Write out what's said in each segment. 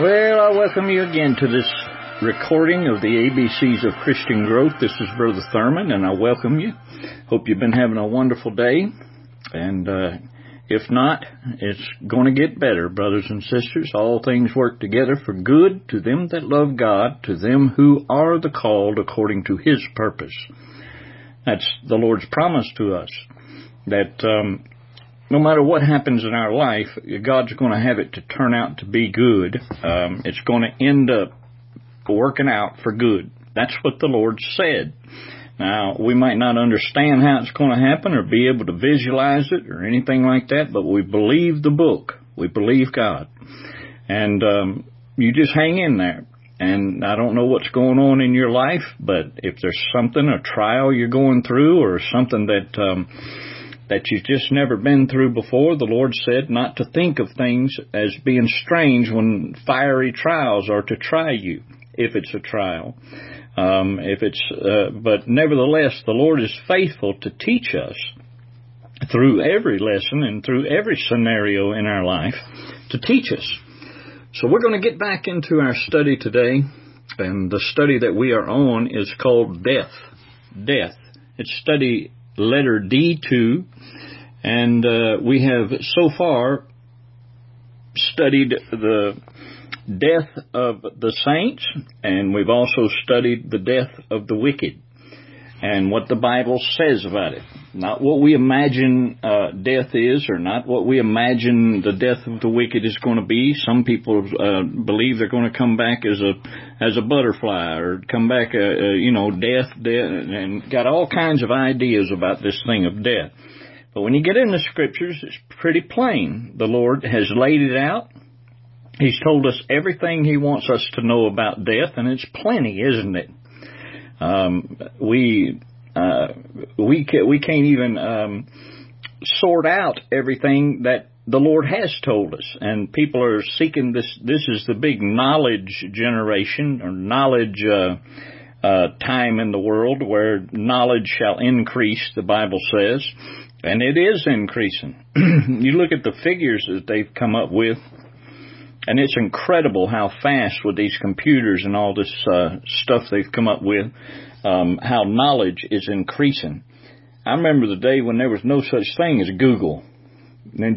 Well, I welcome you again to this recording of the ABCs of Christian Growth. This is Brother Thurman, and I welcome you. Hope you've been having a wonderful day. And if not, it's going to get better, brothers and sisters. All things work together for good to them that love God, to them who are the called according to His purpose. That's the Lord's promise to us, that no matter what happens in our life, God's going to have it to turn out to be good. It's going to end up working out for good. That's what the Lord said. Now, we might not understand how it's going to happen or be able to visualize it or anything like that, but we believe the book. We believe God. And you just hang in there. And I don't know what's going on in your life, but if there's something, a trial you're going through or something that you've just never been through before, the Lord said not to think of things as being strange when fiery trials are to try you, if it's a trial. But nevertheless, the Lord is faithful to teach us through every lesson and through every scenario in our life to teach us. So we're going to get back into our study today, and the study that we are on is called Death. Death. It's study letter D2, and we have so far studied the death of the saints, and we've also studied the death of the wicked and what the Bible says about it. Not what we imagine death is, or not what we imagine the death of the wicked is going to be. Some people believe they're going to come back as a butterfly, or come back, death, and got all kinds of ideas about this thing of death. But when you get in the Scriptures, it's pretty plain. The Lord has laid it out. He's told us everything He wants us to know about death, and it's plenty, isn't it? We can't even sort out everything that the Lord has told us, and people are seeking this. This is the big knowledge generation, or knowledge time in the world, where knowledge shall increase, the Bible says, and it is increasing. You look at the figures that they've come up with, and it's incredible how fast, with these computers and all this stuff they've come up with, how knowledge is increasing. I remember the day when there was no such thing as Google. And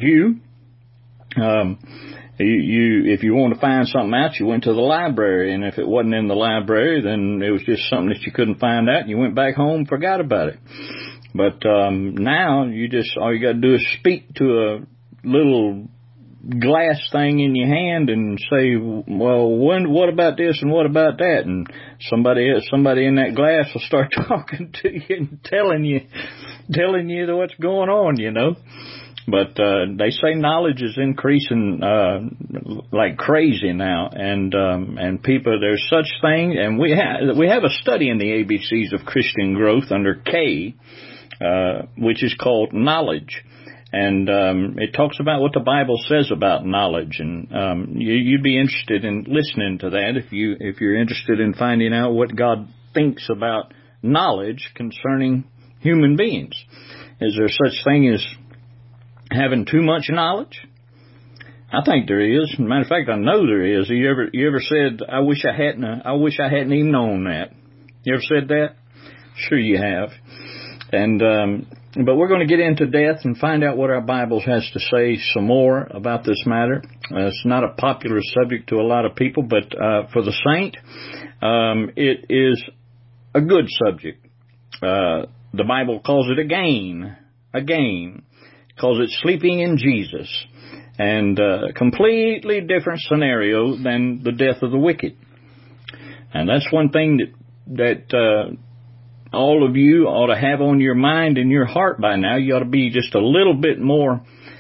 if you wanted to find something out, you went to the library. And if it wasn't in the library, then it was just something that you couldn't find out. And you went back home and forgot about it. But now, all you got to do is speak to a little glass thing in your hand and say, well, what about this and what about that? And somebody in that glass will start talking to you and telling you what's going on, you know. But they say knowledge is increasing like crazy now, and people, there's such thing, and we have a study in the ABCs of Christian Growth under K, which is called Knowledge. And it talks about what the Bible says about knowledge, and you'd be interested in listening to that if you're interested in finding out what God thinks about knowledge concerning human beings. Is there such thing as having too much knowledge? I think there is. As a matter of fact, I know there is. You ever said, I wish I hadn't even known that? You ever said that? Sure you have. And but we're going to get into death and find out what our Bible has to say some more about this matter. It's not a popular subject to a lot of people, but for the saint, it is a good subject. The Bible calls it a gain. Calls it sleeping in Jesus, and a completely different scenario than the death of the wicked. And that's one thing that all of you ought to have on your mind and your heart by now. You ought to be just a little bit more,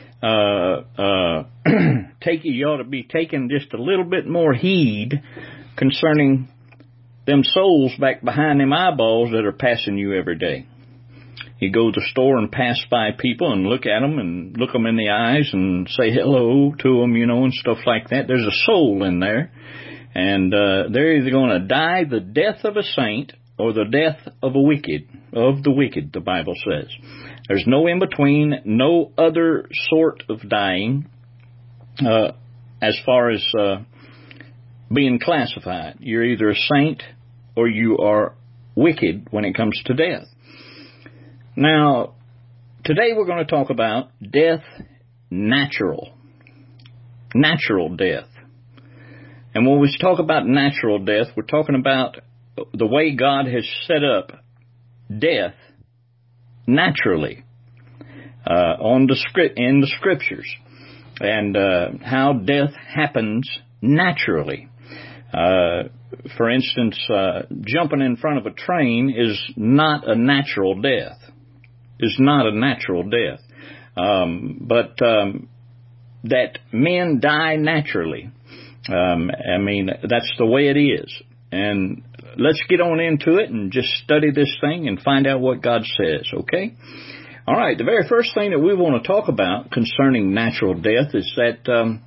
you ought to be taking just a little bit more heed concerning them souls back behind them eyeballs that are passing you every day. You go to the store and pass by people and look at them and look them in the eyes and say hello to them, and stuff like that. There's a soul in there, and they're either going to die the death of a saint or the death of the wicked, the Bible says. There's no in between, no other sort of dying, as far as being classified. You're either a saint or you are wicked when it comes to death. Now, today we're going to talk about death natural. Natural death. And when we talk about natural death, we're talking about the way God has set up death naturally in the Scriptures, and how death happens naturally. For instance, jumping in front of a train is not a natural death. Is not a natural death. But that men die naturally. I mean, that's the way it is. And let's get on into it and just study this thing and find out what God says, okay? All right, the very first thing that we want to talk about concerning natural death is that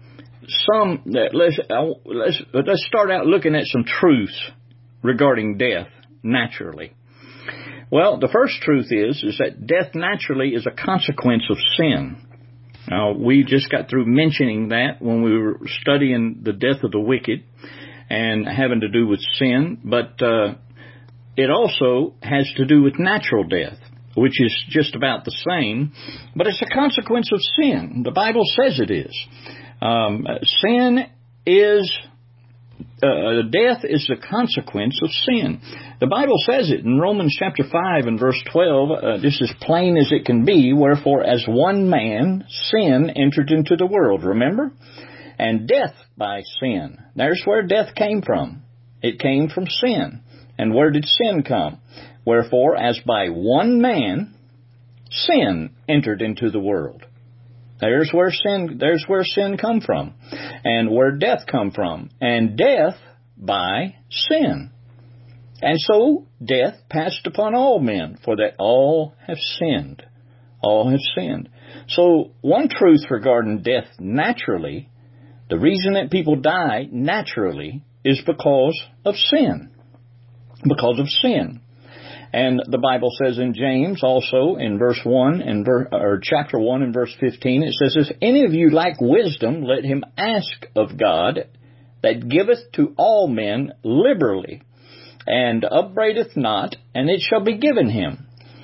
let's start out looking at some truths regarding death naturally. Well, the first truth is that death naturally is a consequence of sin. Now, we just got through mentioning that when we were studying the death of the wicked and having to do with sin, but it also has to do with natural death, which is just about the same, but it's a consequence of sin. The Bible says it is. Sin is, death is the consequence of sin. The Bible says it in Romans chapter 5 and verse 12, just as plain as it can be, wherefore as one man sin entered into the world, remember? And death by sin. There's where death came from. It came from sin. And where did sin come? Wherefore, as by one man, sin entered into the world. There's where sin come from. And where death come from. And death by sin. And so death passed upon all men, for that all have sinned. All have sinned. So one truth regarding death naturally, the reason that people die naturally is because of sin. Because of sin. And the Bible says in James also in verse 1 or chapter 1 and verse 15, it says, if any of you lack wisdom, let him ask of God, that giveth to all men liberally, and upbraideth not, and it shall be given him.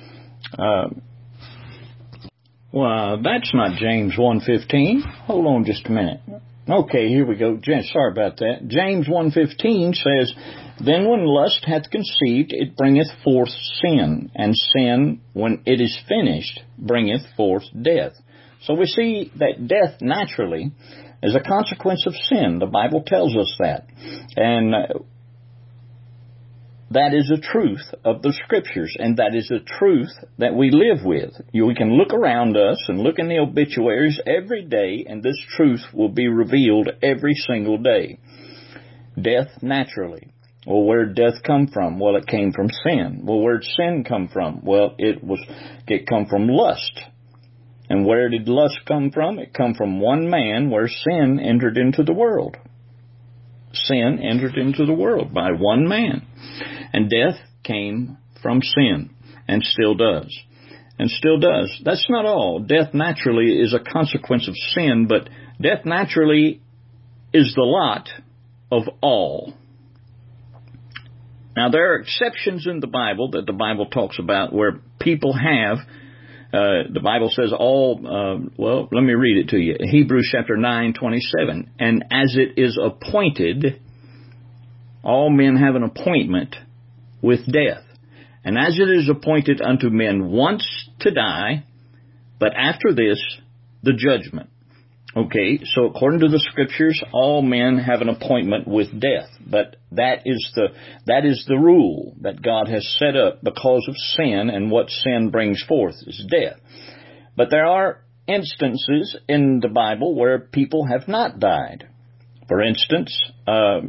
Well, that's not James 1:15. Hold on just a minute. Okay, here we go. Sorry about that. James 1:15 says, then when lust hath conceived, it bringeth forth sin, and sin, when it is finished, bringeth forth death. So we see that death naturally is a consequence of sin. The Bible tells us that. And that is the truth of the Scriptures, and that is the truth that we live with. We can look around us and look in the obituaries every day, and this truth will be revealed every single day. Death naturally. Well, where did death come from? Well, it came from sin. Well, where did sin come from? Well, it come from lust. And where did lust come from? It come from one man where sin entered into the world. Sin entered into the world by one man. And death came from sin, and still does. And still does. That's not all. Death naturally is a consequence of sin, but death naturally is the lot of all. Now, there are exceptions in the Bible that the Bible talks about where people have, the Bible says well, let me read it to you. Hebrews chapter 9:27. And as it is appointed, all men have an appointment with death. And as it is appointed unto men once to die, but after this, the judgment. Okay, so according to the Scriptures, all men have an appointment with death. But that is the rule that God has set up because of sin, and what sin brings forth is death. But there are instances in the Bible where people have not died. For instance, what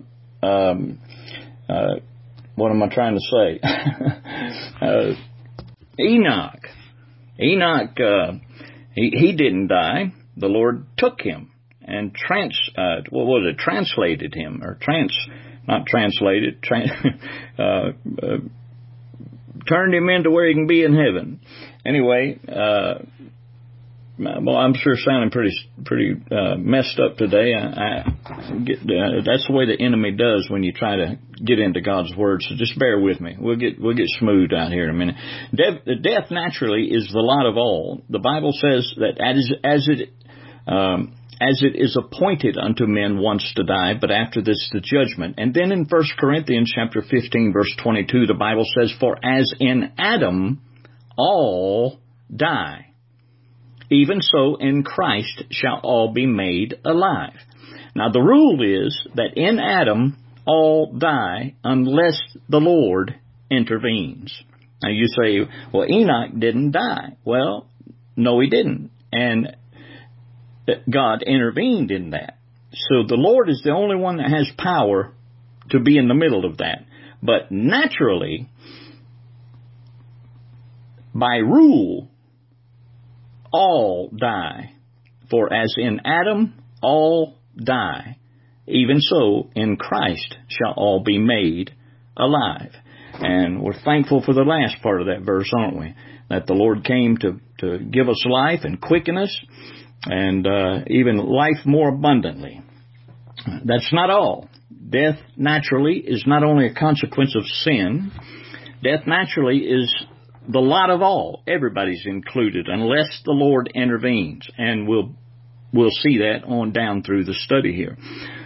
am I trying to say? Enoch. He didn't die. The Lord took him and translated him, or turned him into where he can be in heaven. Anyway, well, I'm sure sounding pretty messed up today. That's the way the enemy does when you try to get into God's Word. So just bear with me. We'll get smooth out here in a minute. Death naturally is the lot of all. The Bible says that as it is appointed unto men once to die, but after this the judgment. And then in 1 Corinthians chapter 15, verse 22, the Bible says, "For as in Adam all die, even so in Christ shall all be made alive." Now the rule is that in Adam all die unless the Lord intervenes. Now you say, well, Enoch didn't die. Well, no, he didn't. And God intervened in that. So the Lord is the only one that has power to be in the middle of that. But naturally, by rule, all die. For as in Adam all die, even so in Christ shall all be made alive. And we're thankful for the last part of that verse, aren't we? That the Lord came to give us life and quicken us, and even life more abundantly. That's not all. Death naturally is not only a consequence of sin. Death naturally is the lot of all. Everybody's included unless the Lord intervenes. And we'll see that on down through the study here.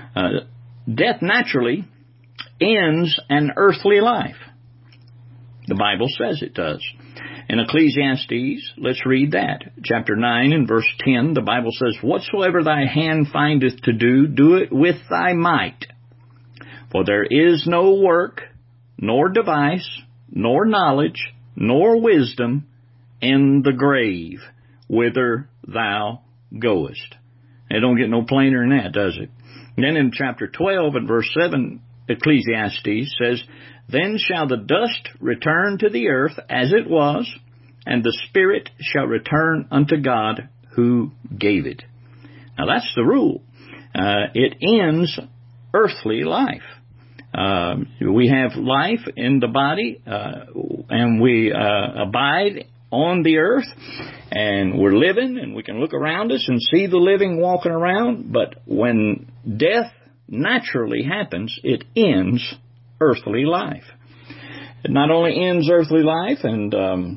Death naturally ends an earthly life. The Bible says it does. In Ecclesiastes, let's read that. Chapter 9 and verse 10, the Bible says, "Whatsoever thy hand findeth to do, do it with thy might. For there is no work, nor device, nor knowledge, nor wisdom in the grave, whither thou goest." It don't get no plainer than that, does it? And then in chapter 12 and verse 7, Ecclesiastes says, "Then shall the dust return to the earth as it was, and the spirit shall return unto God who gave it." Now that's the rule. It ends earthly life. We have life in the body, and we abide on the earth, and we're living, and we can look around us and see the living walking around. But when death naturally happens, it ends earthly life. It not only ends earthly life, and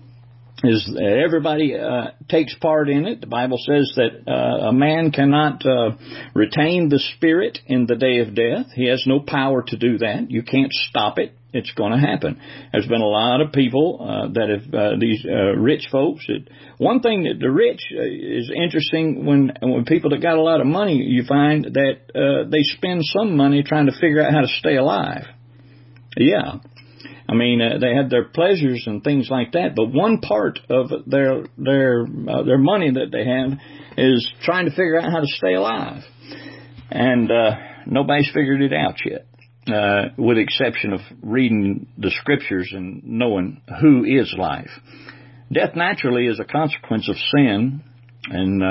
everybody takes part in it. The Bible says that a man cannot retain the spirit in the day of death. He has no power to do that. You can't stop it. It's going to happen. There's been a lot of people that have these rich folks. One thing that the rich is interesting when people that got a lot of money, you find that they spend some money trying to figure out how to stay alive. Yeah. I mean, they had their pleasures and things like that, but one part of their money that they have is trying to figure out how to stay alive. And nobody's figured it out yet, with the exception of reading the scriptures and knowing who is life. Death naturally is a consequence of sin. And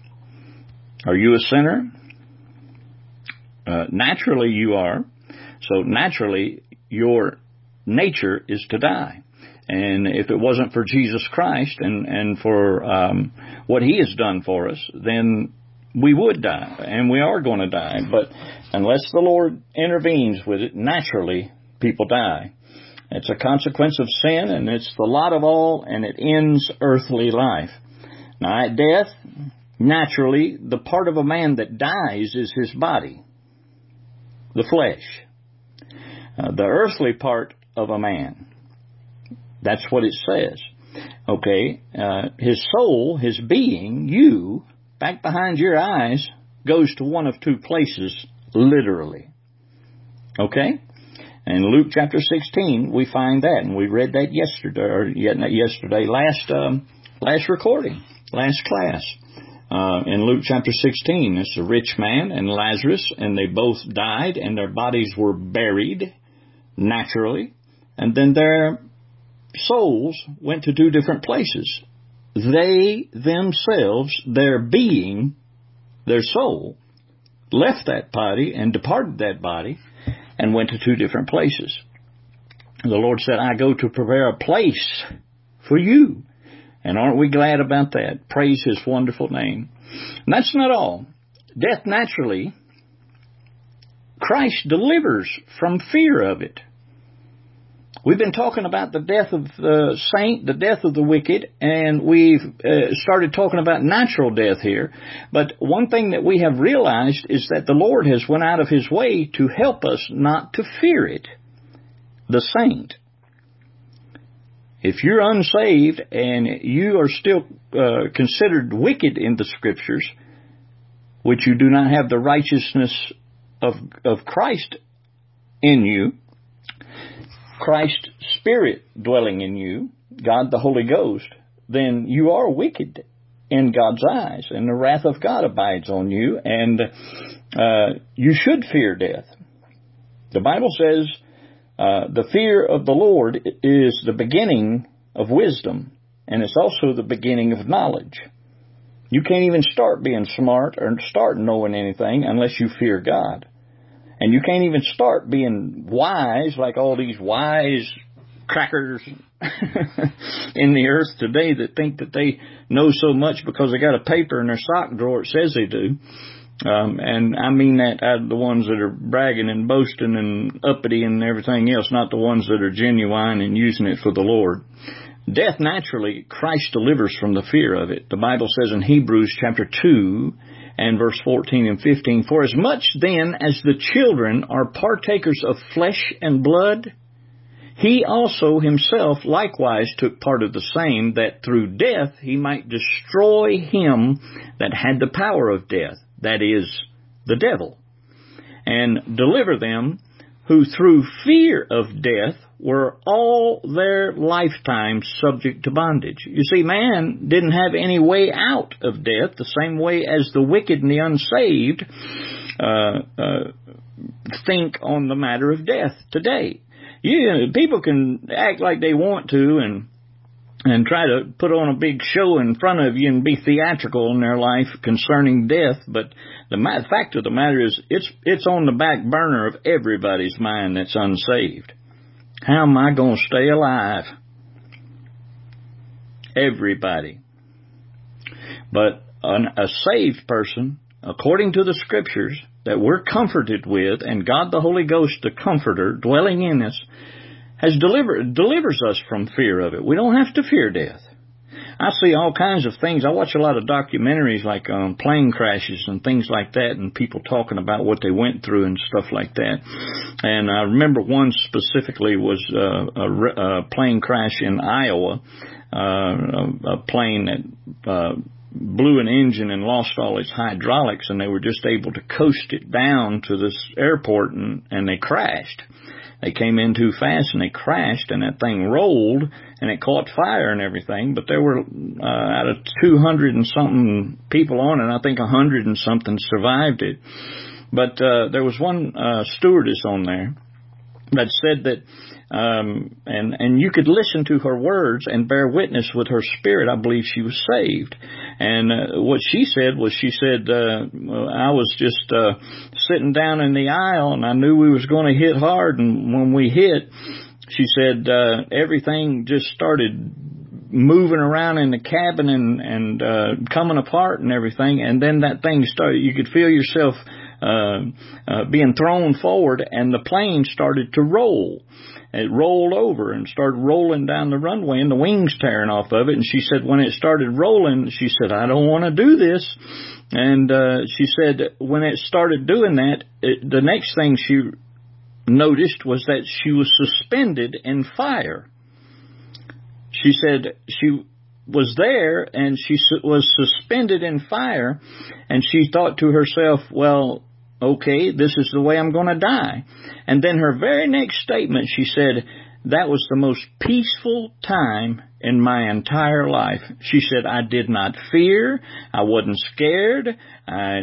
are you a sinner? Naturally you are. So naturally your nature is to die. And if it wasn't for Jesus Christ and for what He has done for us, then we would die, and we are going to die. But unless the Lord intervenes with it, naturally people die. It's a consequence of sin, and it's the lot of all, and it ends earthly life. Now at death, naturally, the part of a man that dies is his body, the flesh. The earthly part of a man. That's what it says. Okay, his soul, his being, you, back behind your eyes, goes to one of two places, literally. Okay? In Luke chapter 16, we find that, and we read that yesterday, or not yesterday, last recording, last class. In Luke chapter 16, it's a rich man and Lazarus, and they both died, and their bodies were buried naturally. And then their souls went to two different places. They themselves, their being, their soul, left that body and departed that body and went to two different places. The Lord said, "I go to prepare a place for you." And aren't we glad about that? Praise His wonderful name. And that's not all. Death naturally, Christ delivers from fear of it. We've been talking about the death of the saint, the death of the wicked, and we've started talking about natural death here. But one thing that we have realized is that the Lord has went out of His way to help us not to fear it. The saint. If you're unsaved and you are still considered wicked in the Scriptures, which you do not have the righteousness of Christ in you, Christ's Spirit dwelling in you, God the Holy Ghost, then you are wicked in God's eyes, and the wrath of God abides on you, and you should fear death. The Bible says the fear of the Lord is the beginning of wisdom, and it's also the beginning of knowledge. You can't even start being smart or start knowing anything unless you fear God. And you can't even start being wise like all these wise crackers in the earth today that think that they know so much because they got a paper in their sock drawer that says they do. And I mean that out of the ones that are bragging and boasting and uppity and everything else, not the ones that are genuine and using it for the Lord. Death, naturally, Christ delivers from the fear of it. The Bible says in Hebrews chapter 2 and verse 14 and 15, "For as much then as the children are partakers of flesh and blood, He also Himself likewise took part of the same, that through death He might destroy him that had the power of death, that is, the devil, and deliver them who through fear of death were all their lifetime subject to bondage." You see, man didn't have any way out of death, the same way as the wicked and the unsaved think on the matter of death today. People can act like they want to and try to put on a big show in front of you and be theatrical in their life concerning death, but the fact of the matter is it's on the back burner of everybody's mind that's unsaved. How am I going to stay alive? Everybody. But a saved person, according to the Scriptures, that we're comforted with, and God the Holy Ghost, the Comforter, dwelling in us, delivers us from fear of it. We don't have to fear death. I see all kinds of things. I watch a lot of documentaries like plane crashes and things like that, and people talking about what they went through and stuff like that. And I remember one specifically was a plane crash in Iowa, a plane that blew an engine and lost all its hydraulics, and they were just able to coast it down to this airport, and they crashed. They came in too fast and they crashed, and that thing rolled and it caught fire and everything. But there were out of 200 and something people on it, I think 100 and something survived it. But there was one stewardess on there that said that, and you could listen to her words and bear witness with her spirit. I believe she was saved. And what she said was, I was just sitting down in the aisle, and I knew we was going to hit hard. And when we hit, she said, everything just started moving around in the cabin and coming apart and everything. And then that thing started, you could feel yourself being thrown forward, and the plane started to roll. It rolled over and started rolling down the runway, and the wings tearing off of it. And she said when it started rolling, she said, "I don't want to do this." And she said when it started doing that, the next thing she noticed was that she was suspended in fire. She said she was there and she was suspended in fire, and she thought to herself, well, okay, this is the way I'm going to die. And then her very next statement, she said, that was the most peaceful time in my entire life. She said, I did not fear. I wasn't scared. I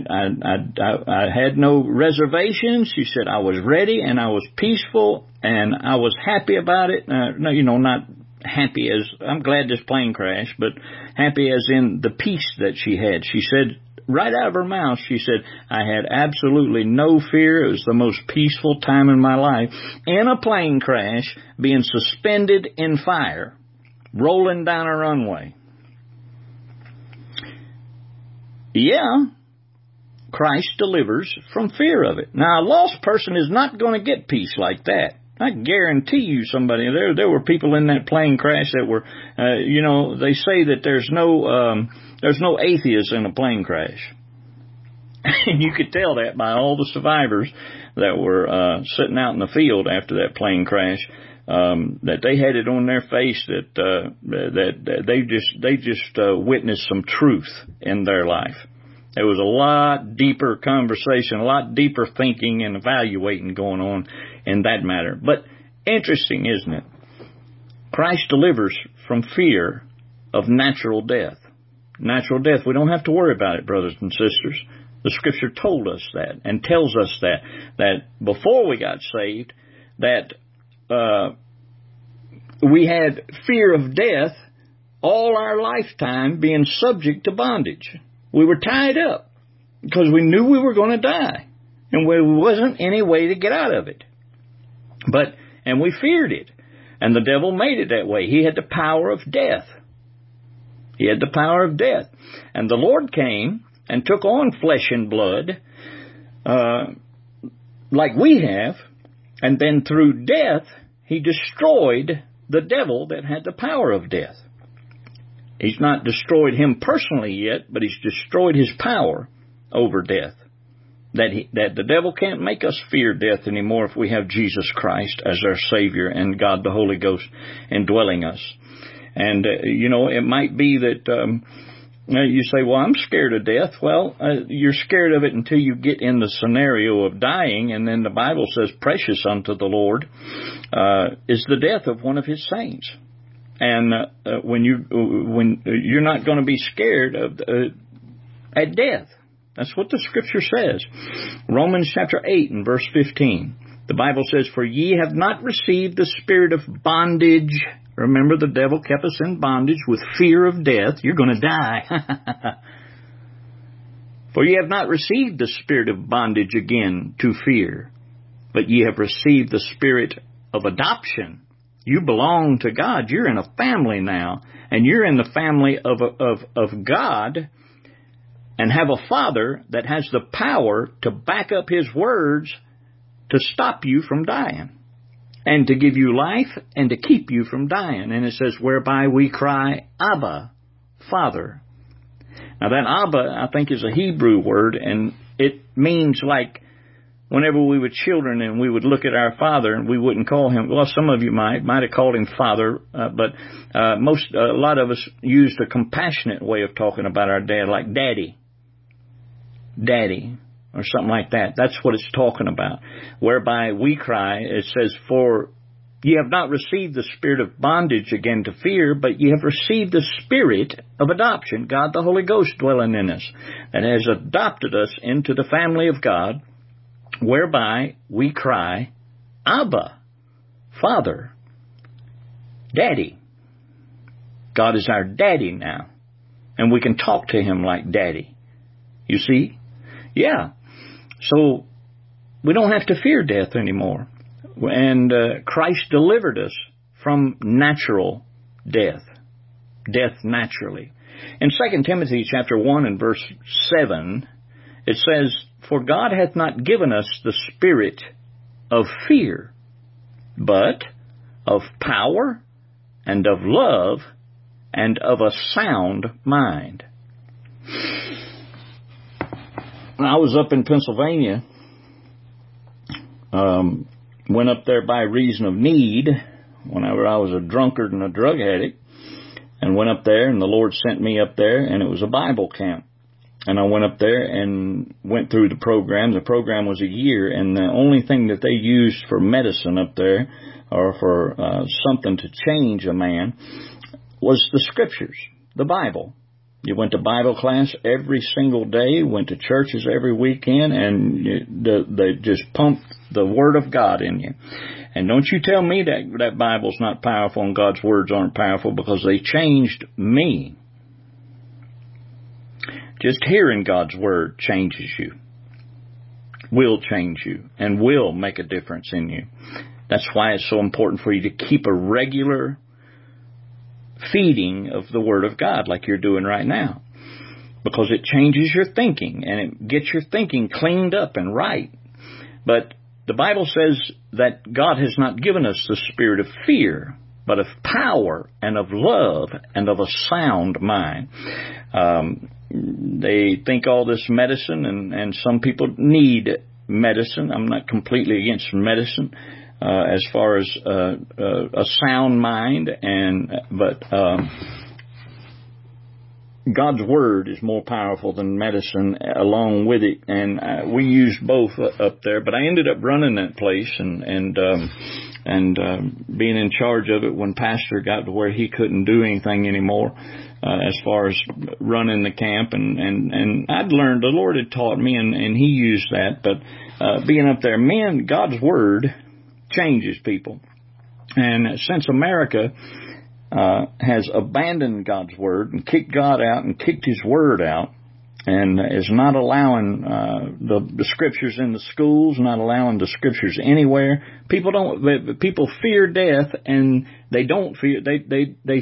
had no reservations. She said, I was ready and I was peaceful and I was happy about it. Not happy as, I'm glad this plane crashed, but happy as in the peace that she had. She said, right out of her mouth, she said, I had absolutely no fear. It was the most peaceful time in my life. In a plane crash, being suspended in fire, rolling down a runway. Yeah, Christ delivers from fear of it. Now, a lost person is not going to get peace like that. I guarantee you somebody, there were people in that plane crash that were, they say that there's no atheists in a plane crash. And you could tell that by all the survivors that were sitting out in the field after that plane crash, that they had it on their face that they just witnessed some truth in their life. There was a lot deeper conversation, a lot deeper thinking and evaluating going on in that matter. But interesting, isn't it? Christ delivers from fear of natural death. Natural death, we don't have to worry about it, brothers and sisters. The Scripture told us that and tells us that before we got saved, that we had fear of death all our lifetime, being subject to bondage. We were tied up because we knew we were going to die, and there wasn't any way to get out of it. And we feared it, and the devil made it that way. He had the power of death. He had the power of death. And the Lord came and took on flesh and blood, like we have, and then through death, He destroyed the devil that had the power of death. He's not destroyed him personally yet, but He's destroyed his power over death. That the devil can't make us fear death anymore if we have Jesus Christ as our Savior and God the Holy Ghost indwelling us. And, it might be that you say, well, I'm scared of death. Well, you're scared of it until you get in the scenario of dying, and then the Bible says, precious unto the Lord is the death of one of His saints. And when you're not going to be scared of at death. That's what the Scripture says. Romans chapter 8 and verse 15. The Bible says, for ye have not received the spirit of bondage. Remember, the devil kept us in bondage with fear of death. You're going to die. For ye have not received the spirit of bondage again to fear, but ye have received the spirit of adoption. You belong to God. You're in a family now, and you're in the family of God, and have a Father that has the power to back up His words to stop you from dying, and to give you life, and to keep you from dying. And it says, whereby we cry, Abba, Father. Now that Abba, I think, is a Hebrew word, and it means like whenever we were children and we would look at our father and we wouldn't call him, well, some of you might have called him father, but a lot of us used a compassionate way of talking about our dad, like daddy, or something like that. That's what it's talking about. Whereby we cry, it says, for ye have not received the spirit of bondage again to fear, but ye have received the spirit of adoption, God the Holy Ghost dwelling in us, and has adopted us into the family of God, whereby we cry, Abba, Father, Daddy. God is our daddy now, and we can talk to Him like daddy. You see? Yeah. So we don't have to fear death anymore. And Christ delivered us from natural death naturally. In 2 Timothy chapter 1 and verse 7, it says, for God hath not given us the spirit of fear, but of power and of love and of a sound mind. I was up in Pennsylvania, went up there by reason of need, whenever I was a drunkard and a drug addict, and went up there, and the Lord sent me up there, and it was a Bible camp. And I went up there and went through the program. The program was a year, and the only thing that they used for medicine up there, or for something to change a man, was the Scriptures, the Bible. You went to Bible class every single day, went to churches every weekend, and they just pumped the Word of God in you. And don't you tell me that Bible's not powerful and God's words aren't powerful, because they changed me. Just hearing God's Word changes you, will change you, and will make a difference in you. That's why it's so important for you to keep a regular feeding of the Word of God like you're doing right now. because it changes your thinking and it gets your thinking cleaned up and right. But the Bible says that God has not given us the spirit of fear, but of power and of love and of a sound mind. They think all this medicine, and some people need medicine. I'm not completely against medicine as far as a sound mind, but God's Word is more powerful than medicine along with it, and we used both up there, but I ended up running that place and being in charge of it when Pastor got to where he couldn't do anything anymore as far as running the camp, and I'd learned, the Lord had taught me, and he used that, but being up there, man, God's Word changes people. And since America has abandoned God's Word and kicked God out and kicked His Word out, and is not allowing the Scriptures in the schools, not allowing the Scriptures anywhere. People fear death, and they don't fear. They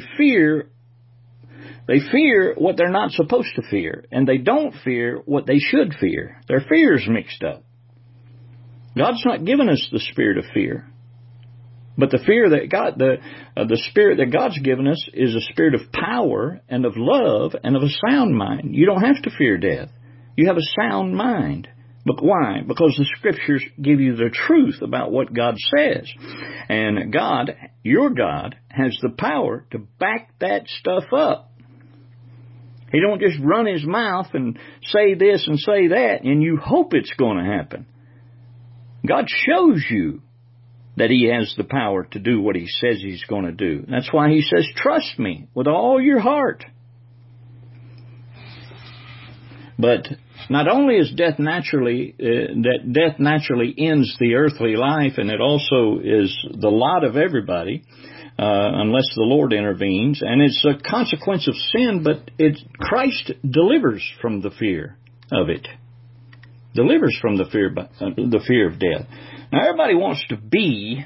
fear what they're not supposed to fear, and they don't fear what they should fear. Their fear is mixed up. God's not given us the spirit of fear. But the fear that the spirit that God's given us is a spirit of power and of love and of a sound mind. You don't have to fear death. You have a sound mind. But why? Because the Scriptures give you the truth about what God says. And God, your God, has the power to back that stuff up. He don't just run His mouth and say this and say that, and you hope it's going to happen. God shows you that He has the power to do what He says He's going to do. That's why He says, trust me with all your heart. But not only is death naturally, death naturally ends the earthly life, and it also is the lot of everybody, unless the Lord intervenes, and it's a consequence of sin, but Christ delivers from the fear of it. Delivers from the fear of death. Now, everybody wants to be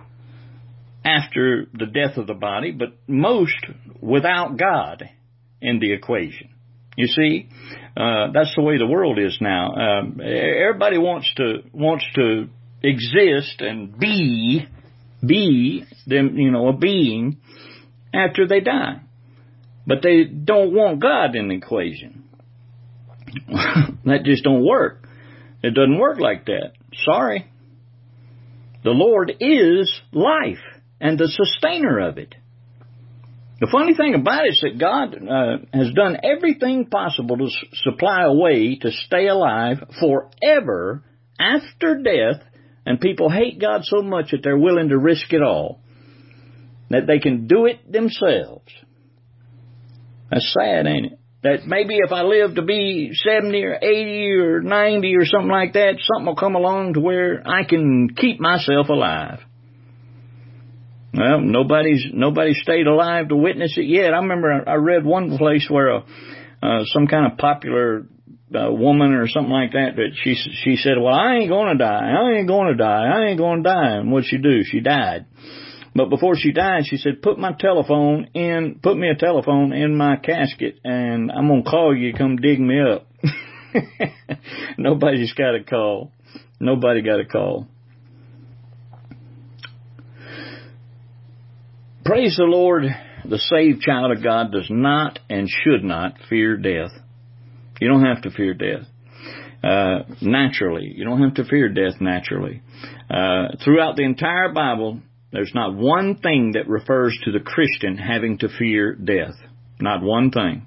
after the death of the body, but most without God in the equation. You see, that's the way the world is now. Everybody wants to exist and be them, a being after they die, but they don't want God in the equation. That just don't work. It doesn't work like that. Sorry. The Lord is life and the sustainer of it. The funny thing about it is that God has done everything possible to supply a way to stay alive forever after death, and people hate God so much that they're willing to risk it all, that they can do it themselves. That's sad, ain't it? That maybe if I live to be 70 or 80 or 90 or something like that, something will come along to where I can keep myself alive. Well, nobody's stayed alive to witness it yet. I remember I read one place where some kind of popular woman or something like that she said, well, I ain't going to die. I ain't going to die. I ain't going to die. And what'd she do? She died. But before she died, she said, put me a telephone in my casket, and I'm going to call you, come dig me up. Nobody's got a call. Nobody got a call. Praise the Lord, the saved child of God does not and should not fear death. You don't have to fear death. Naturally. You don't have to fear death naturally. Throughout the entire Bible, there's not one thing that refers to the Christian having to fear death. Not one thing.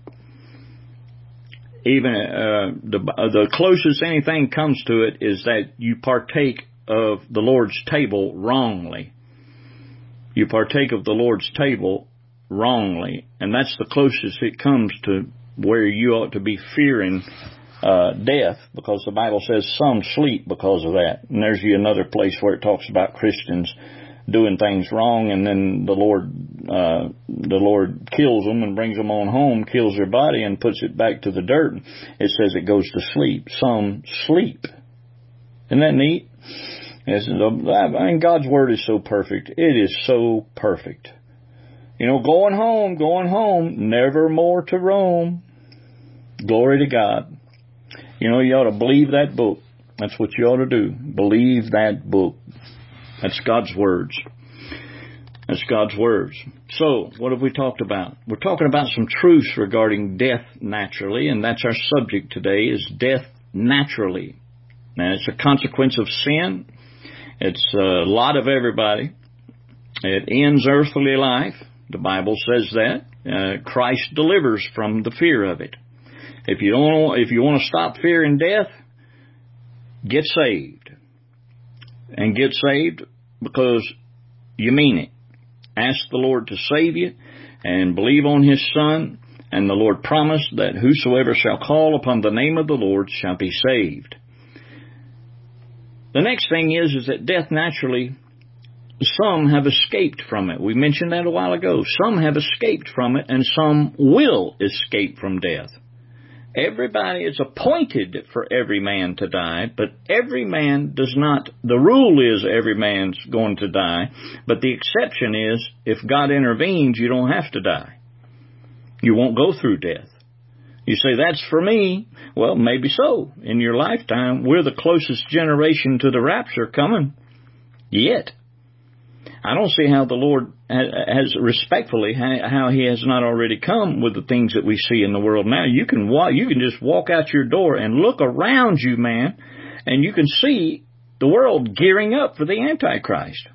Even the closest anything comes to it is that you partake of the Lord's table wrongly. You partake of the Lord's table wrongly, and that's the closest it comes to where you ought to be fearing death, because the Bible says some sleep because of that. And there's another place where it talks about Christians doing things wrong, and then the Lord kills them and brings them on home, kills their body and puts it back to the dirt. It says it goes to sleep. Some sleep. Isn't that neat? God's Word is so perfect. It is so perfect. Going home, never more to roam. Glory to God. You know, you ought to believe that book. That's what you ought to do. Believe that book. That's God's words. That's God's words. So, what have we talked about? We're talking about some truths regarding death naturally, and that's our subject today, is death naturally. Now, it's a consequence of sin. It's a lot of everybody. It ends earthly life. The Bible says that. Christ delivers from the fear of it. If you want to stop fearing death, get saved. And get saved because you mean it. Ask the Lord to save you and believe on His Son. And the Lord promised that whosoever shall call upon the name of the Lord shall be saved. The next thing is that death naturally, some have escaped from it. We mentioned that a while ago. Some have escaped from it and some will escape from death. Everybody is appointed for every man to die, but every man does not. The rule is every man's going to die, but the exception is if God intervenes, you don't have to die. You won't go through death. You say, that's for me. Well, maybe so. In your lifetime, we're the closest generation to the rapture coming yet. I don't see how the Lord has respectfully, how He has not already come with the things that we see in the world now. You can just walk out your door and look around you, man, and you can see the world gearing up for the Antichrist.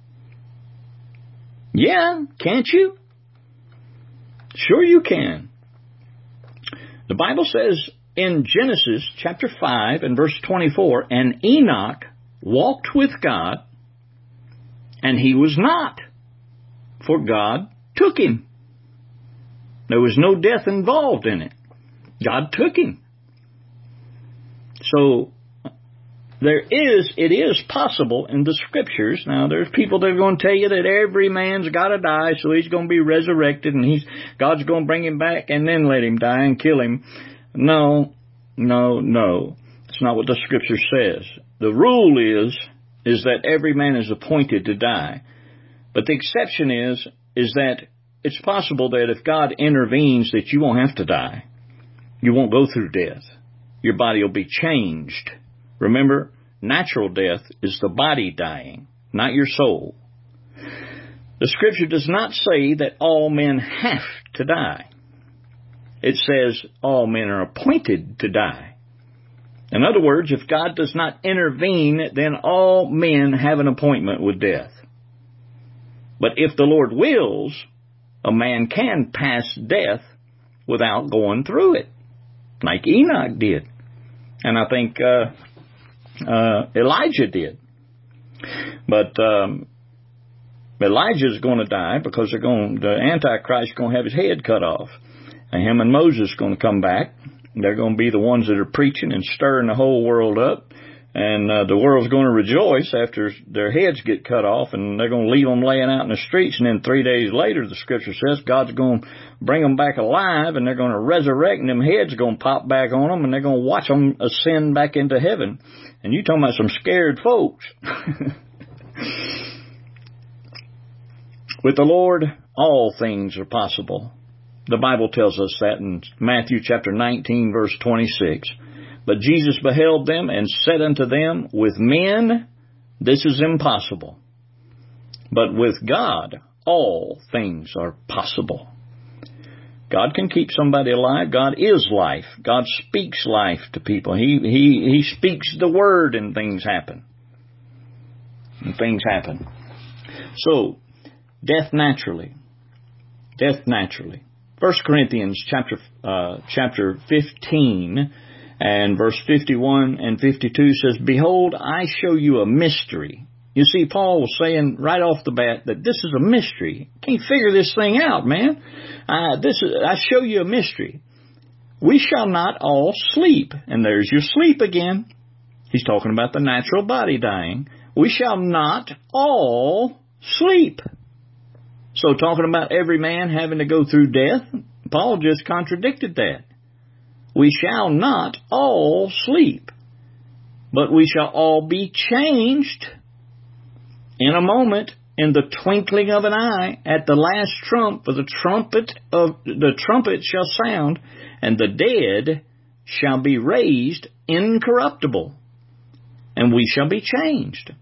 Yeah, can't you? Sure you can. The Bible says in Genesis chapter 5 and verse 24, and Enoch walked with God, and he was not, for God took him. There was no death involved in it. God took him. So it is possible in the Scriptures. Now, there's people that are going to tell you that every man's got to die, so he's going to be resurrected, and God's going to bring him back and then let him die and kill him. No. That's not what the Scripture says. The rule is that every man is appointed to die. But the exception is that it's possible that if God intervenes that you won't have to die. You won't go through death. Your body will be changed. Remember, natural death is the body dying, not your soul. The Scripture does not say that all men have to die. It says all men are appointed to die. In other words, if God does not intervene, then all men have an appointment with death. But if the Lord wills, a man can pass death without going through it, like Enoch did. And I think Elijah did. But Elijah's going to die because the Antichrist is going to have his head cut off. And him and Moses are going to come back. They're going to be the ones that are preaching and stirring the whole world up. And the world's going to rejoice after their heads get cut off, and they're going to leave them laying out in the streets. And then 3 days later, the Scripture says, God's going to bring them back alive, and they're going to resurrect, and them heads are going to pop back on them, and they're going to watch them ascend back into heaven. And you're talking about some scared folks. With the Lord, all things are possible. The Bible tells us that in Matthew chapter 19, verse 26. But Jesus beheld them and said unto them, with men this is impossible, but with God all things are possible. God can keep somebody alive. God is life. God speaks life to people. He speaks the word and things happen. And things happen. So, death naturally. Death naturally. 1 Corinthians chapter 15 and verse 51 and 52 says, behold, I show you a mystery. You see, Paul was saying right off the bat that this is a mystery. Can't figure this thing out, man. I show you a mystery. We shall not all sleep. And there's your sleep again. He's talking about the natural body dying. We shall not all sleep. So talking about every man having to go through death, Paul just contradicted that. We shall not all sleep, but we shall all be changed in a moment, in the twinkling of an eye at the last trump, for the trumpet shall sound, and the dead shall be raised incorruptible, and we shall be changed.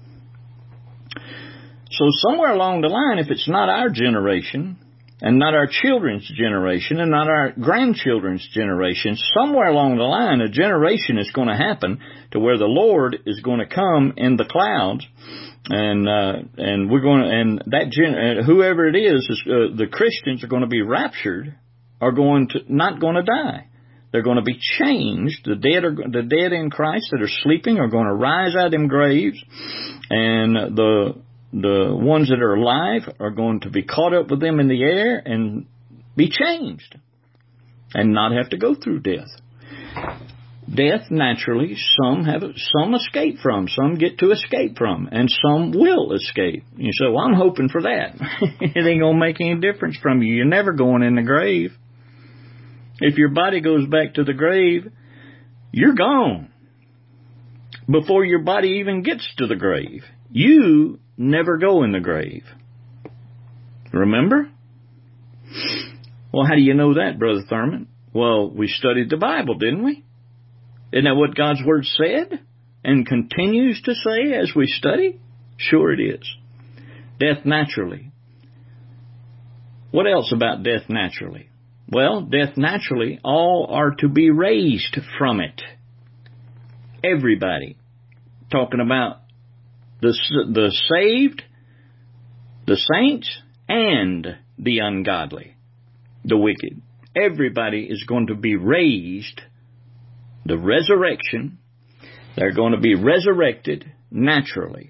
So somewhere along the line, if it's not our generation, and not our children's generation, and not our grandchildren's generation, somewhere along the line, a generation is going to happen to where the Lord is going to come in the clouds, and we're going to, and that whoever it is the Christians are going to be raptured, are not going to die. They're going to be changed. The dead in Christ that are sleeping are going to rise out of them graves, and the ones that are alive are going to be caught up with them in the air and be changed and not have to go through death. Death, naturally, some escape from, some get to escape from, and some will escape. You say, well, I'm hoping for that. It ain't going to make any difference from you. You're never going in the grave. If your body goes back to the grave, you're gone before your body even gets to the grave. You never go in the grave. Remember? Well, how do you know that, Brother Thurman? Well, we studied the Bible, didn't we? Isn't that what God's Word said and continues to say as we study? Sure it is. Death naturally. What else about death naturally? Well, death naturally, all are to be raised from it. Everybody. Talking about the saved, the saints, and the ungodly, the wicked. Everybody is going to be raised. The resurrection, they're going to be resurrected naturally.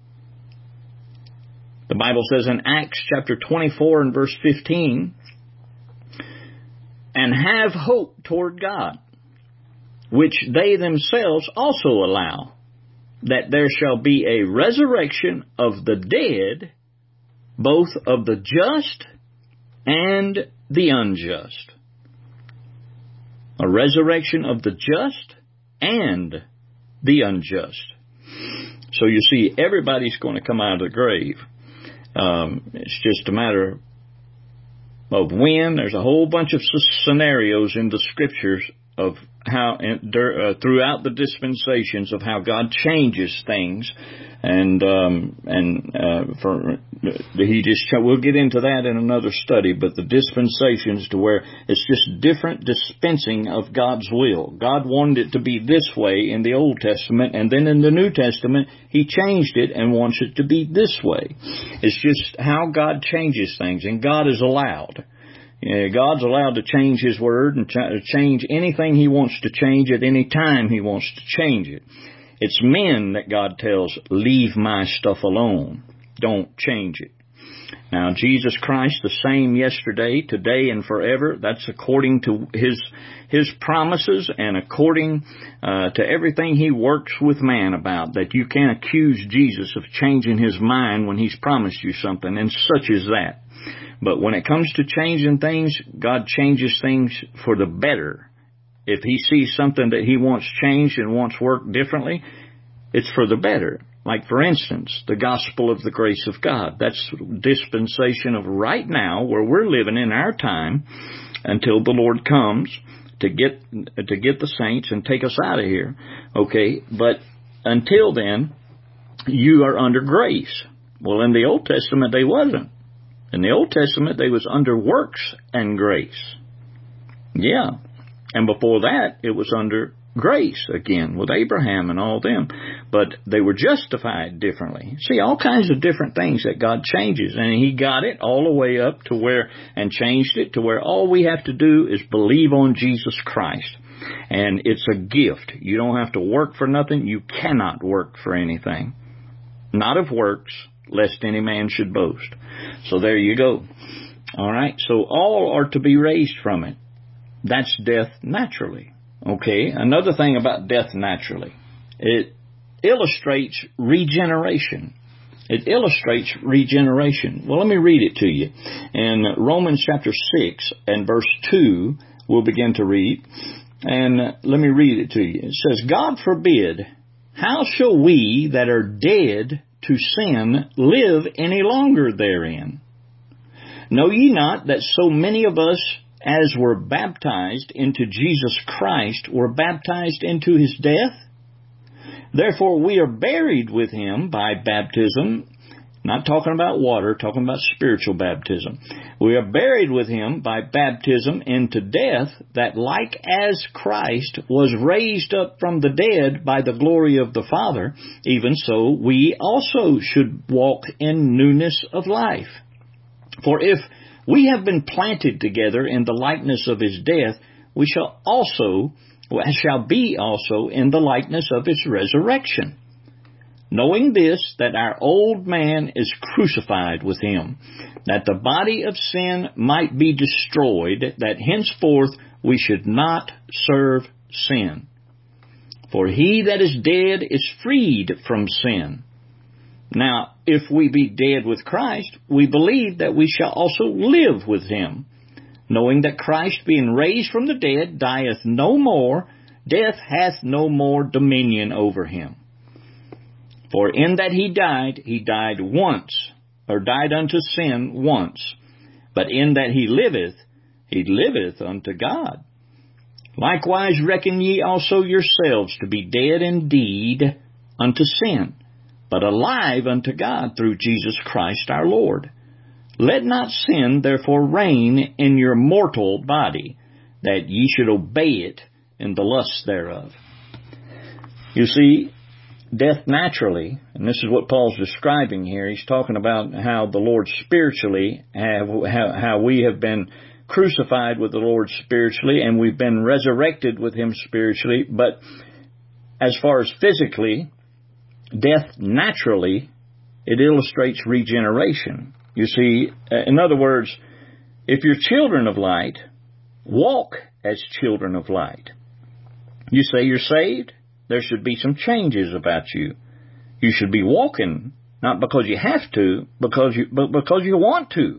The Bible says in Acts chapter 24 and verse 15, and have hope toward God, which they themselves also allow, that there shall be a resurrection of the dead, both of the just and the unjust. A resurrection of the just and the unjust. So you see, everybody's going to come out of the grave. It's just a matter of when. There's a whole bunch of scenarios in the Scriptures of how throughout the dispensations of how God changes things, we'll get into that in another study. But the dispensations to where it's just different dispensing of God's will. God wanted it to be this way in the Old Testament, and then in the New Testament He changed it and wants it to be this way. It's just how God changes things, and God is allowed. God's allowed to change His Word and change anything He wants to change at any time He wants to change it. It's men that God tells, leave my stuff alone. Don't change it. Now, Jesus Christ, the same yesterday, today, and forever, that's according to His promises and according to everything He works with man about, that you can't accuse Jesus of changing His mind when He's promised you something, and such is that. But when it comes to changing things, God changes things for the better. If He sees something that He wants changed and wants worked differently, it's for the better. Like, for instance, the gospel of the grace of God. That's dispensation of right now, where we're living in our time until the Lord comes to get the saints and take us out of here. Okay, but until then, you are under grace. Well, in the Old Testament, they wasn't. In the Old Testament, they was under works and grace. Yeah. And before that, it was under grace again with Abraham and all them. But they were justified differently. See, all kinds of different things that God changes. And He got it all the way up to where, and changed it to where all we have to do is believe on Jesus Christ. And it's a gift. You don't have to work for nothing. You cannot work for anything. Not of works, lest any man should boast. So there you go. All right. So all are to be raised from it. That's death naturally. Okay. Another thing about death naturally. It illustrates regeneration. It illustrates regeneration. Well, let me read it to you. In Romans chapter 6 and verse 2, we'll begin to read. And let me read it to you. It says, God forbid, how shall we that are dead to sin live any longer therein. Know ye not that so many of us as were baptized into Jesus Christ were baptized into his death? Therefore we are buried with him by baptism. Not talking about water, talking about spiritual baptism. We are buried with him by baptism into death, that like as Christ was raised up from the dead by the glory of the Father, even so we also should walk in newness of life. For if we have been planted together in the likeness of his death, we shall be also in the likeness of his resurrection. Knowing this, that our old man is crucified with him, that the body of sin might be destroyed, that henceforth we should not serve sin. For he that is dead is freed from sin. Now, if we be dead with Christ, we believe that we shall also live with him, knowing that Christ, being raised from the dead, dieth no more, death hath no more dominion over him. For in that he died once, or died unto sin once. But in that he liveth unto God. Likewise reckon ye also yourselves to be dead indeed unto sin, but alive unto God through Jesus Christ our Lord. Let not sin therefore reign in your mortal body, that ye should obey it in the lusts thereof. You see, death naturally, and this is what Paul's describing here. He's talking about how the Lord spiritually, how we have been crucified with the Lord spiritually, and we've been resurrected with him spiritually. But as far as physically, death naturally, it illustrates regeneration. You see, in other words, if you're children of light, walk as children of light. You say you're saved, there should be some changes about you. You should be walking, not because you have to, but because you want to.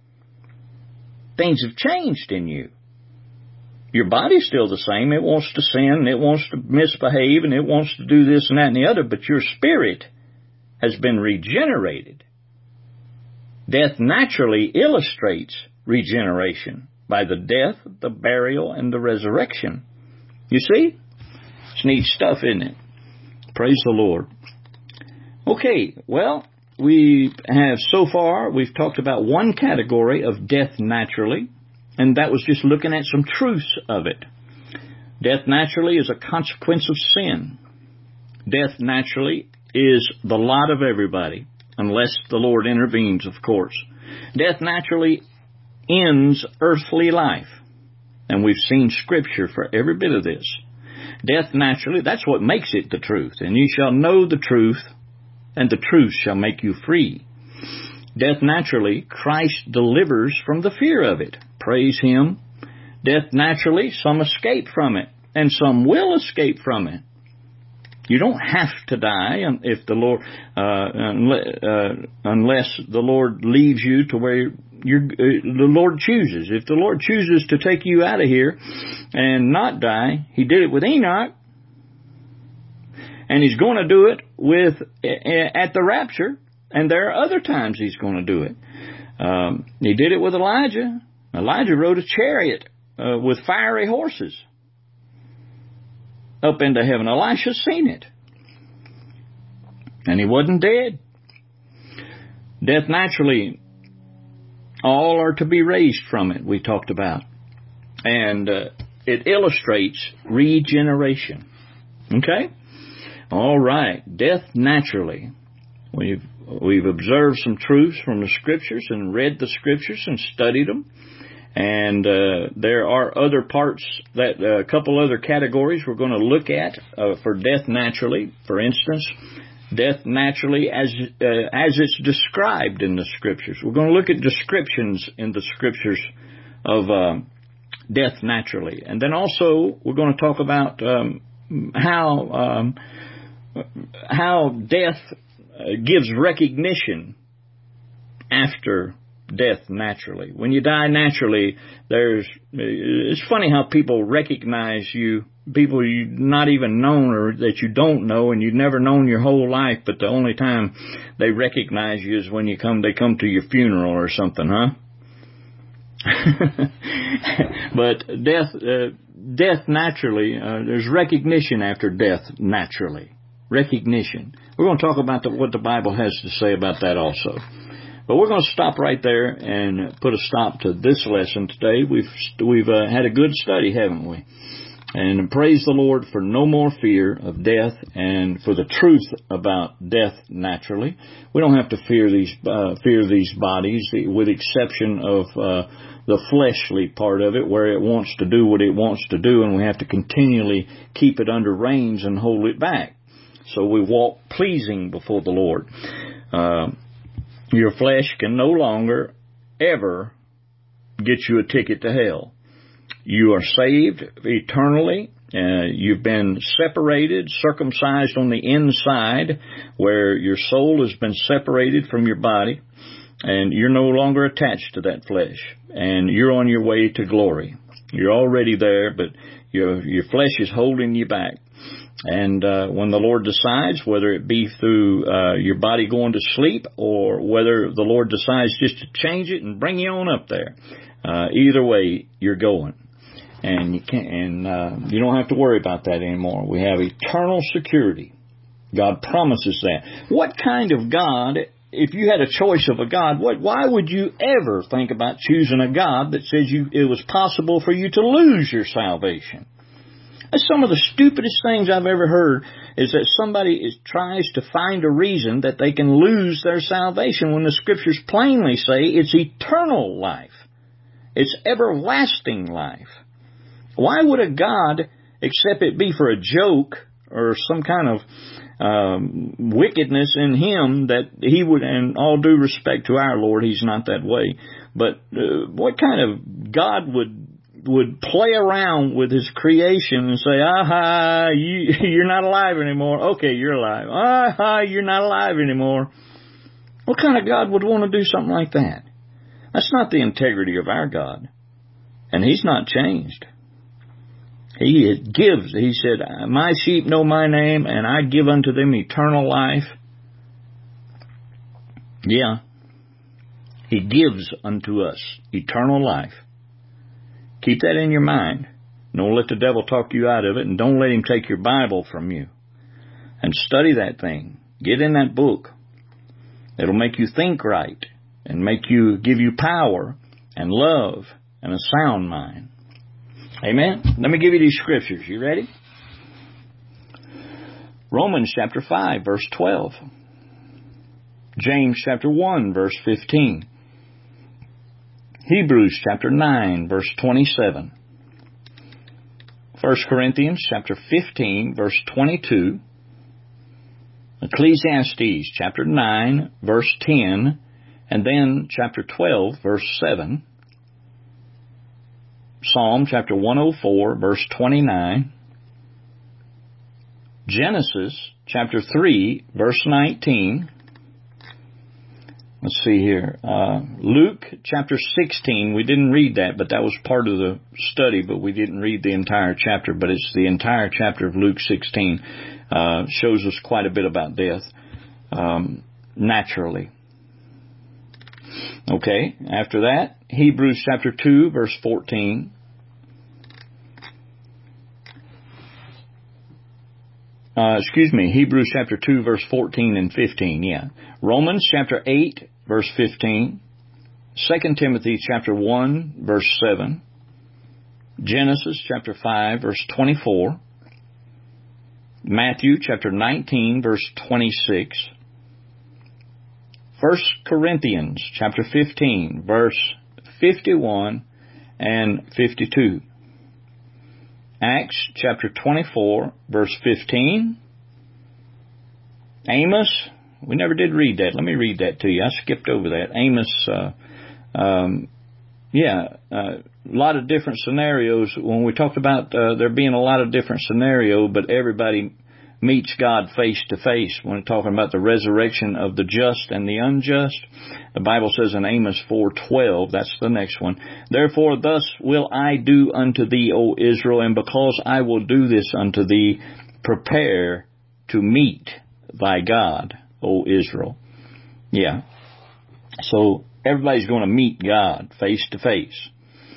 Things have changed in you. Your body's still the same. It wants to sin, it wants to misbehave, and it wants to do this and that and the other, but your spirit has been regenerated. Death naturally illustrates regeneration by the death, the burial, and the resurrection. You see? It's neat stuff, isn't it? Praise the Lord. Okay, well, we've talked about one category of death naturally, and that was just looking at some truths of it. Death naturally is a consequence of sin. Death naturally is the lot of everybody, unless the Lord intervenes, of course. Death naturally ends earthly life, and we've seen Scripture for every bit of this. Death naturally, that's what makes it the truth. And ye shall know the truth, and the truth shall make you free. Death naturally, Christ delivers from the fear of it. Praise him. Death naturally, some escape from it, and some will escape from it. You don't have to die if the Lord, unless the Lord leaves you to where the Lord chooses. If the Lord chooses to take you out of here and not die, he did it with Enoch, and he's going to do it at the rapture, and there are other times he's going to do it. He did it with Elijah. Elijah rode a chariot with fiery horses up into heaven. Elisha seen it, and he wasn't dead. Death naturally, all are to be raised from it, we talked about. And it illustrates regeneration. Okay? All right. Death naturally. We've observed some truths from the Scriptures and read the Scriptures and studied them. And there are other parts, a couple other categories we're going to look at for death naturally. For instance, death naturally as it's described in the Scriptures. We're going to look at descriptions in the Scriptures of death naturally. And then also we're going to talk about how death gives recognition after death naturally. When you die naturally, it's funny how people recognize you people you've not even known or that you don't know and you've never known your whole life, but the only time they recognize you is when they come to your funeral or something, huh? But death naturally, there's recognition after death naturally. Recognition. We're going to talk about what the Bible has to say about that also. But we're going to stop right there and put a stop to this lesson today. We've had a good study, haven't we? And praise the Lord for no more fear of death and for the truth about death naturally. We don't have to fear these bodies, with exception of the fleshly part of it, where it wants to do what it wants to do, and we have to continually keep it under reins and hold it back. So we walk pleasing before the Lord. Your flesh can no longer ever get you a ticket to hell. You are saved eternally. You've been separated, circumcised on the inside, where your soul has been separated from your body, and you're no longer attached to that flesh. And you're on your way to glory. You're already there, but your flesh is holding you back. And when the Lord decides, whether it be through your body going to sleep or whether the Lord decides just to change it and bring you on up there, either way, you're going. And you you don't have to worry about that anymore. We have eternal security. God promises that. What kind of God, if you had a choice of a God, why would you ever think about choosing a God that says it was possible for you to lose your salvation? That's some of the stupidest things I've ever heard, is that somebody tries to find a reason that they can lose their salvation when the Scriptures plainly say it's eternal life. It's everlasting life. Why would a God, except it be for a joke or some kind of wickedness in Him, that He would, and all due respect to our Lord, He's not that way, but what kind of God would play around with His creation and say, aha, you're not alive anymore. Okay, you're alive. Aha, you're not alive anymore. What kind of God would want to do something like that? That's not the integrity of our God. And He's not changed. He gives. He said, my sheep know my name, and I give unto them eternal life. Yeah. He gives unto us eternal life. Keep that in your mind. Don't let the devil talk you out of it, and don't let him take your Bible from you. And study that thing. Get in that book. It'll make you think right and give you power and love and a sound mind. Amen? Let me give you these scriptures. You ready? Romans chapter 5, verse 12. James chapter 1, verse 15. Hebrews chapter 9, verse 27. 1 Corinthians chapter 15, verse 22. Ecclesiastes chapter 9, verse 10. And then chapter 12, verse 7. Psalm chapter 104, verse 29. Genesis chapter 3, verse 19. Let's see here. Luke chapter 16, we didn't read that, but that was part of the study, but we didn't read the entire chapter, but it's the entire chapter of Luke 16. Shows us quite a bit about death, naturally. Okay, after that, Hebrews chapter 2, verse 14. Hebrews chapter 2, verse 14 and 15, yeah. Romans chapter 8, verse 15. 2 Timothy chapter 1, verse 7. Genesis chapter 5, verse 24. Matthew chapter 19, verse 26. 1 Corinthians chapter 15, verse 51 and 52. Acts chapter 24, verse 15. Amos, we never did read that. Let me read that to you. I skipped over that. Amos, a lot of different scenarios. When we talked about there being a lot of different scenarios, but everybody meets God face to face. When we're talking about the resurrection of the just and the unjust, the Bible says in Amos 4:12, that's the next one, therefore thus will I do unto thee, O Israel, and because I will do this unto thee, prepare to meet thy God, O Israel. Yeah. So everybody's going to meet God face to face.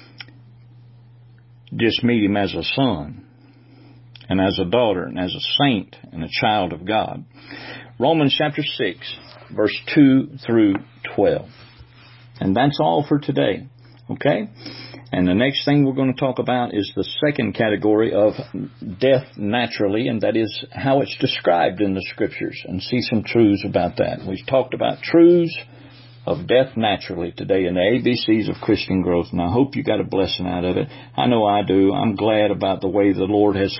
Just meet Him as a son, and as a daughter, and as a saint, and a child of God. Romans chapter 6, verse 2 through 12. And that's all for today. Okay? And the next thing we're going to talk about is the second category of death naturally, and that is how it's described in the Scriptures, and see some truths about that. We've talked about truths of death naturally today in the ABCs of Christian growth, and I hope you got a blessing out of it. I know I do. I'm glad about the way the Lord has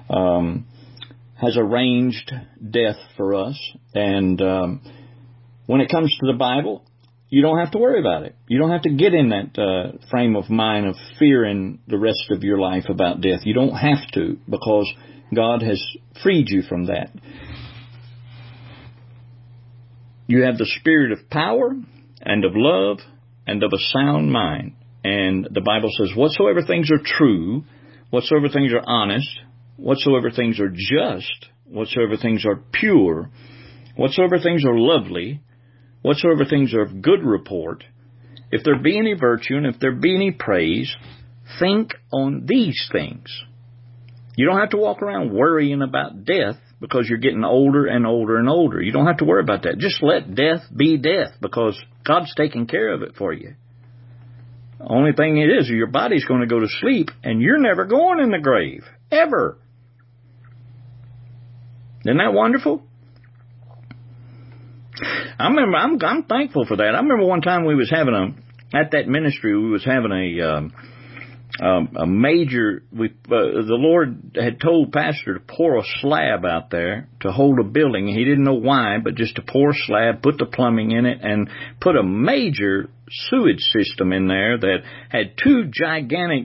arranged death for us. And when it comes to the Bible, you don't have to worry about it. You don't have to get in that frame of mind of fearing the rest of your life about death. You don't have to, because God has freed you from that. You have the spirit of power and of love and of a sound mind. And the Bible says, whatsoever things are true, whatsoever things are honest, whatsoever things are just, whatsoever things are pure, whatsoever things are lovely, whatsoever things are of good report, if there be any virtue and if there be any praise, think on these things. You don't have to walk around worrying about death because you're getting older and older and older. You don't have to worry about that. Just let death be death, because God's taking care of it for you. The only thing it is, your body's going to go to sleep, and you're never going in the grave. Ever. Isn't that wonderful? I remember, I'm thankful for that. I remember one time at that ministry, we was having a major, the Lord had told Pastor to pour a slab out there to hold a building. He didn't know why, but just to pour a slab, put the plumbing in it, and put a major sewage system in there that had two gigantic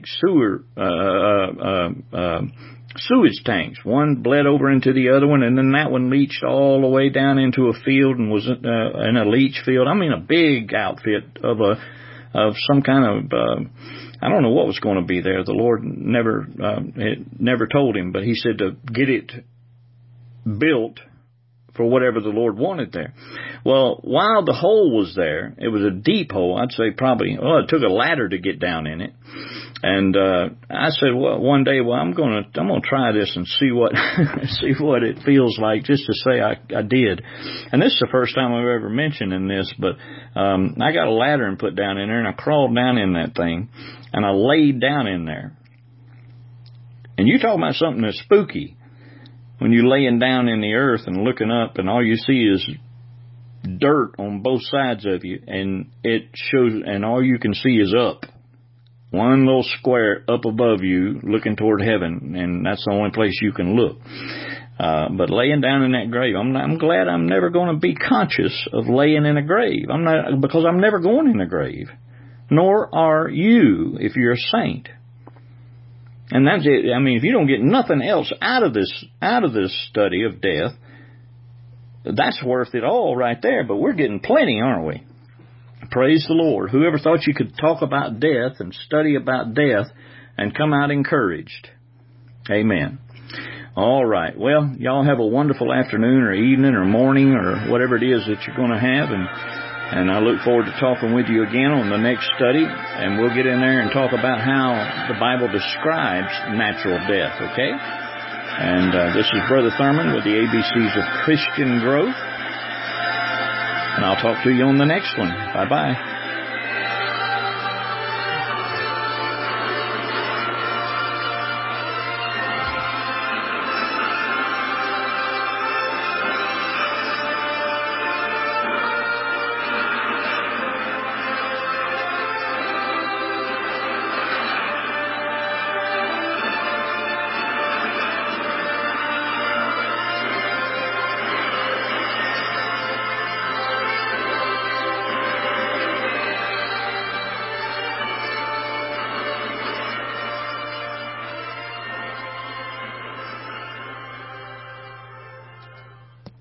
sewage tanks. One bled over into the other one, and then that one leached all the way down into a field and was in a leach field. I mean, a big outfit of some kind of, I don't know what was going to be there. The Lord never told him, but He said to get it built for whatever the Lord wanted there. Well, while the hole was there, it was a deep hole. I'd say probably, it took a ladder to get down in it. And I said, well, one day, I'm going to try this and see what it feels like, just to say I did. And this is the first time I've ever mentioned in this, but I got a ladder and put down in there, and I crawled down in that thing, and I laid down in there. And you talk about something that's spooky, when you're laying down in the earth and looking up, and all you see is dirt on both sides of you, and all you can see is up. One little square up above you looking toward heaven, and that's the only place you can look. But laying down in that grave, I'm glad I'm never going to be conscious of laying in a grave. Because I'm never going in a grave. Nor are you, if you're a saint. And that's it. I mean, if you don't get nothing else out of this study of death, that's worth it all right there. But we're getting plenty, aren't we? Praise the Lord. Whoever thought you could talk about death and study about death and come out encouraged? Amen. All right. Well, y'all have a wonderful afternoon or evening or morning or whatever it is that you're going to have. And I look forward to talking with you again on the next study. And we'll get in there and talk about how the Bible describes natural death, okay? And this is Brother Thurman with the ABCs of Christian Growth. And I'll talk to you on the next one. Bye-bye.